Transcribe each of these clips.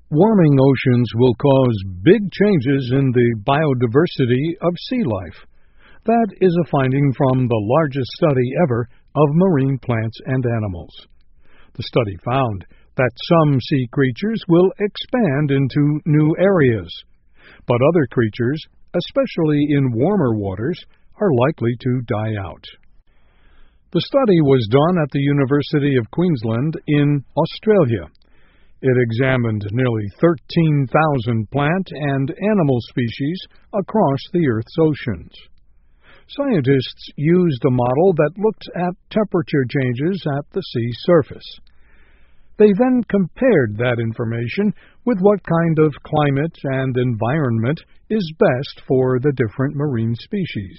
Warming oceans will cause big changes in the biodiversity of sea life. That is a finding from the largest study ever of marine plants and animals. The study found that some sea creatures will expand into new areas, but other creatures, especially in warmer waters, are likely to die out. The study was done at the University of Queensland in Australia. It examined nearly 13,000 plant and animal species across the Earth's oceans. Scientists used a model that looked at temperature changes at the sea surface. They then compared that information with what kind of climate and environment is best for the different marine species.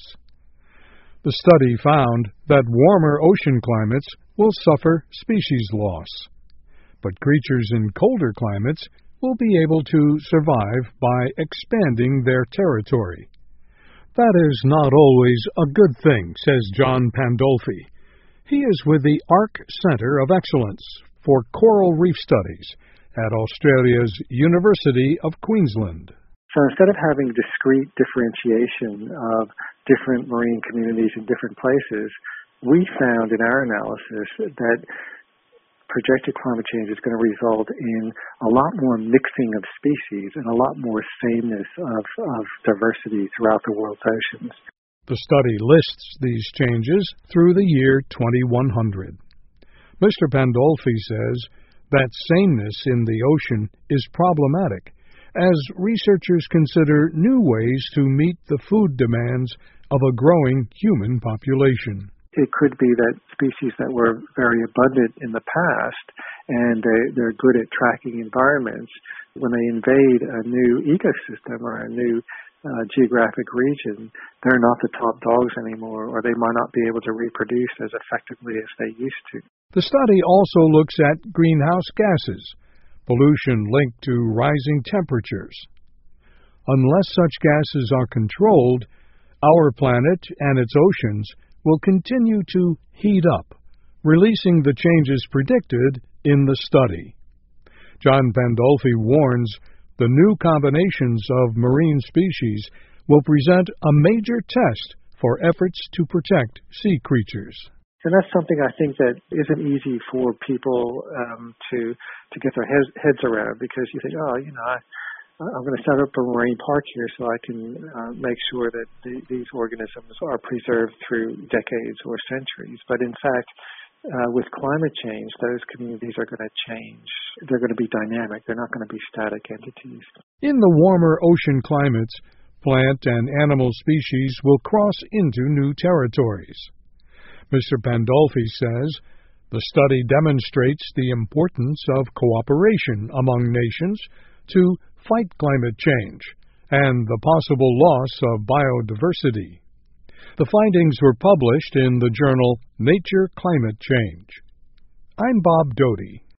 The study found that warmer ocean climates will suffer species loss, but creatures in colder climates will be able to survive by expanding their territory. That is not always a good thing, says John Pandolfi. He is with the ARC Centre of Excellence for Coral Reef Studies at Australia's University of Queensland. So instead of having discrete differentiation of different marine communities in different places, we found in our analysis that projected climate change is going to result in a lot more mixing of species and a lot more sameness of diversity throughout the world's oceans. The study lists these changes through the year 2100. Mr. Pandolfi says that sameness in the ocean is problematic as researchers consider new ways to meet the food demands of a growing human population. It could be that species that were very abundant in the past and they're good at tracking environments, when they invade a new ecosystem or a new geographic region, they're not the top dogs anymore, or they might not be able to reproduce as effectively as they used to. The study also looks at greenhouse gases, pollution linked to rising temperatures. Unless such gases are controlled, our planet and its oceans will continue to heat up, releasing the changes predicted in the study. John Pandolfi warns the new combinations of marine species will present a major test for efforts to protect sea creatures. And that's something I think that isn't easy for people to get their heads around, because you think, I'm going to set up a marine park here so I can make sure that these organisms are preserved through decades or centuries. But in fact, with climate change, those communities are going to change. They're going to be dynamic. They're not going to be static entities. In the warmer ocean climates, plant and animal species will cross into new territories. Mr. Pandolfi says the study demonstrates the importance of cooperation among nations to fight climate change and the possible loss of biodiversity. The findings were published in the journal Nature Climate Change. I'm Bob Doty.